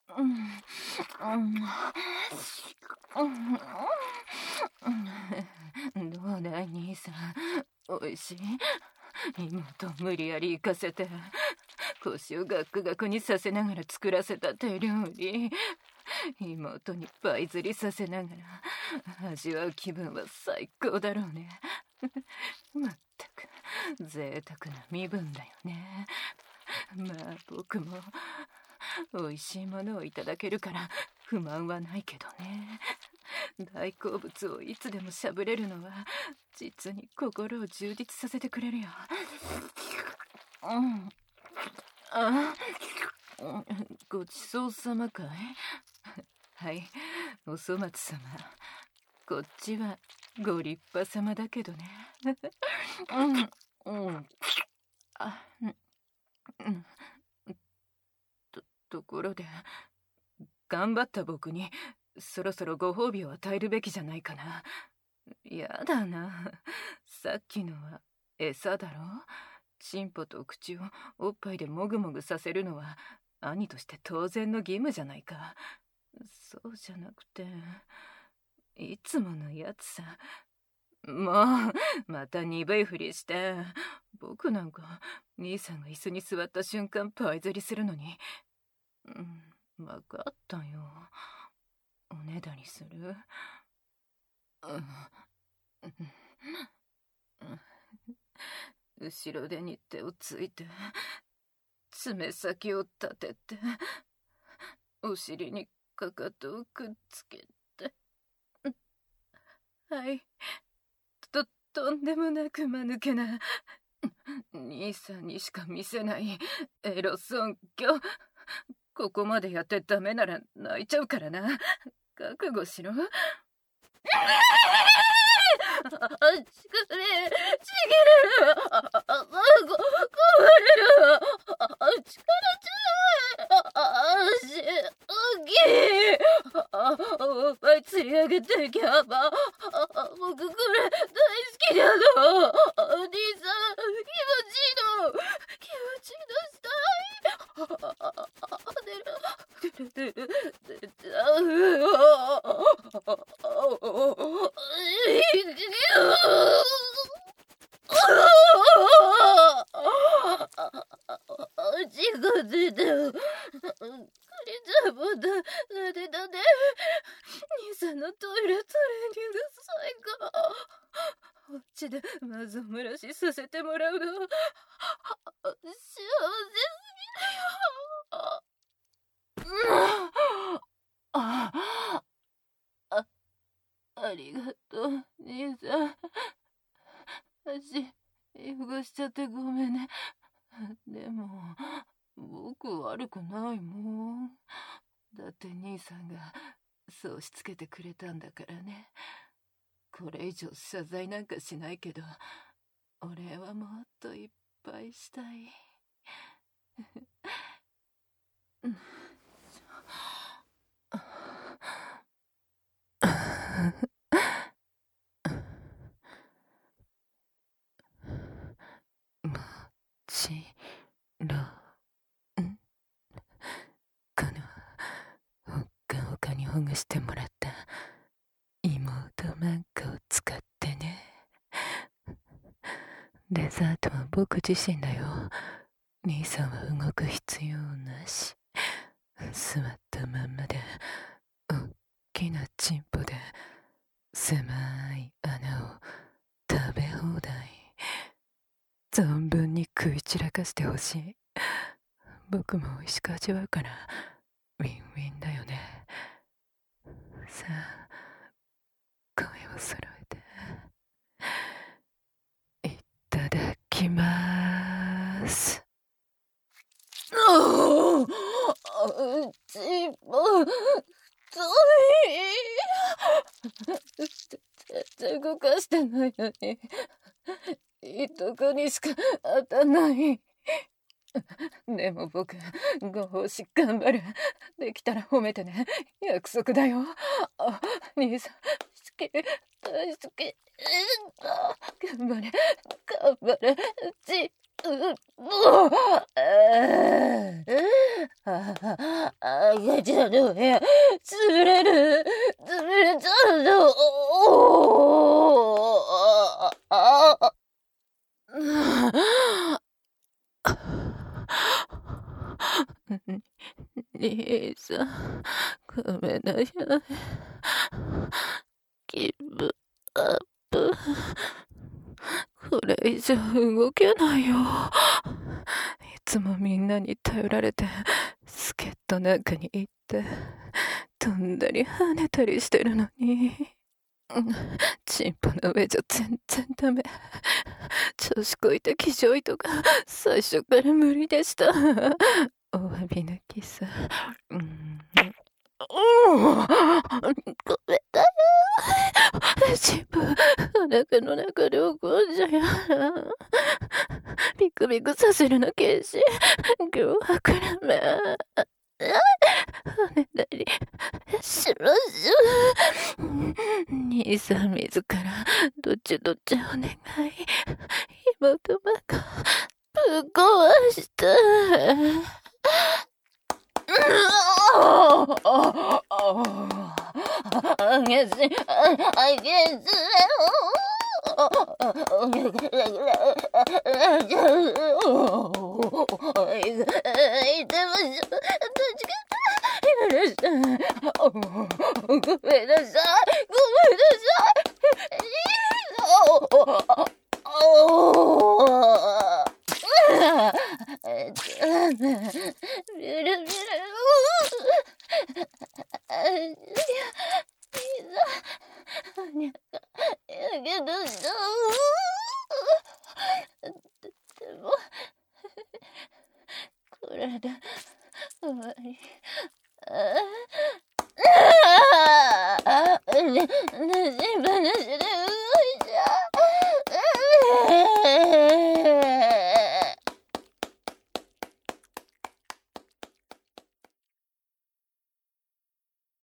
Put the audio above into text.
どうだい兄さん、おいしい？妹無理やり行かせて腰をガクガクにさせながら作らせた手料理、妹に倍釣りさせながら味わう気分は最高だろうね。まったく贅沢な身分だよね。まあ僕も美味しいものをいただけるから不満はないけどね。大好物をいつでもしゃぶれるのは実に心を充実させてくれるよ。ごちそうさまかい？はい、お粗末様。こっちはご立派様だけどね。ところで、頑張った僕にそろそろご褒美を与えるべきじゃないかな。やだな、さっきのは餌だろ。チンポと口をおっぱいでもぐもぐさせるのは兄として当然の義務じゃないか。そうじゃなくて、いつものやつさ。もうまた鈍いふりして。僕なんか兄さんが椅子に座った瞬間パイ釣りするのに。分かったよ。おねだりする？後ろ手に手をついて、爪先を立てて、お尻にかかとをくっつけて。はい、とんでもなく間抜けな兄さんにしか見せないエロ尊虚。ここまでやってダメなら泣いちゃうからな。覚悟しろ。ちぎれる。壊れる。力強い。足大きい。おっぱい釣り上げてキャバ。僕これ大好きなの。お兄さん気持ちいいの。気持ちいいのしたい。出る。血が出てる。兄さんのトイレトレーニング最高。こっちでまず蒸らしさせてもらうの幸せすぎるよ。ありがとう兄さん。足汚しちゃってごめんね。でも僕悪くないもん。だって兄さんがそうしつけてくれたんだからね。これ以上謝罪なんかしないけど、お礼はもっといっぱいしたい。もちろん、このほっかほかにほぐしてもらった妹マンコを使ってね。デザートは僕自身だよ。兄さんは動く必要なし。座ったまんまでおっきなチンポで狭い穴を食べ放題。存分に食い散らかしてほしい。僕も美味しく味わうからウィンウィンだよね。さあ声を揃えていただきます。チンポ太い。全然動かしてないのにいいとこにしか当たんない。でも僕ご奉仕頑張る。できたら褒めてね。約束だよ。兄さん好き、大好き。頑張れ頑張れ。 ガチャの部屋、潰れちゃうの。兄さん、ごめんなさい。ギブアップ。これ以上動けないよ。いつもみんなに頼られて、助っ人なんかに行って、飛んだり跳ねたりしてるのに。チンポの上じゃ全然ダメ。調子こいた気丈とか最初から無理でした。お詫びのキス。ごめんだよ。チンポ、お腹の中で怒んじゃや。ビクビクさせるの禁止。脅迫らめ。跳ねたりしましょう。兄さん自らどっちお願い。妹ばかぶっ壊した。あげずこれで終わり。